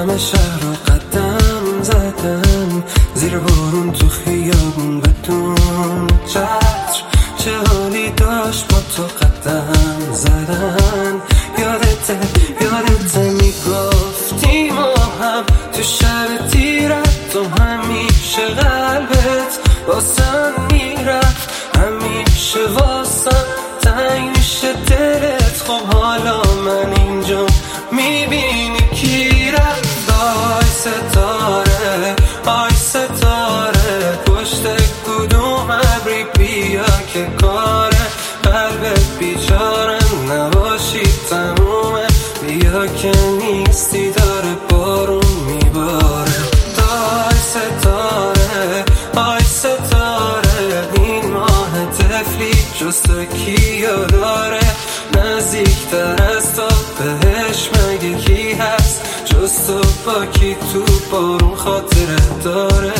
همه شهر رو قدم زدم، زیر بارون تو خیابون بدون چتر. چه حالی داشت با تو قدم زدن. یادته میگفتی ما هم تو شب تیرت، تو همیشه قلبت واسم میرفت، همیشه واسم تنگ میشه دلت. خب حالا من اینجا میبینی کی رفت. آی ستاره پشت کدوم ابری بیا که کاره قلبت بیچارم نباشی تمومه. بیا که نیستی داره بارون میباره. آی ستاره این ماه طفلی جز تو کیو داره؟ نزدیکتر از تو بهش مگه کی هست جز تو؟ با کی تو بارون خاطره داره؟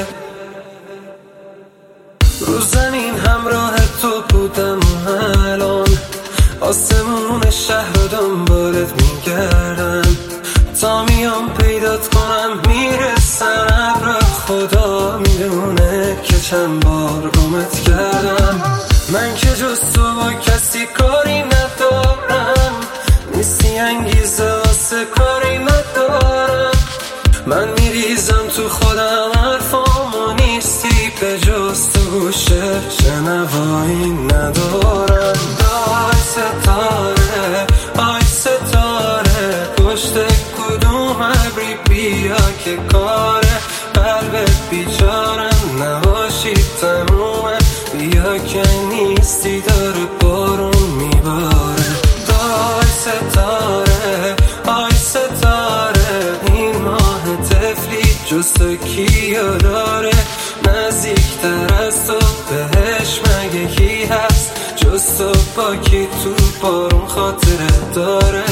رو زمین همراه تو بودم و الان آسمون شهر رو دنبالت میگردم، تا میام پیدات کنم میرسن ابر. خدا میدونه که چند بار گمت کردم. من که جز تو با کسی کاری ندارم، نیستی انگیزه واسه کاری ندارم. من میریزم تو خودم حرفامو نیستی به جز تو گوشه شنوایی ندارم. آی ستاره پشت کدوم ابری بیا که کاره قلبت بیچارم نباشی تمومه. بیا که نیستی داره بارون میباره. آی ستاره این ماه طفلی جز تو کیو داره؟ نزدیکتر از تو بهش مگه کی هست جز تو؟ با کی تو بارون خاطره داره؟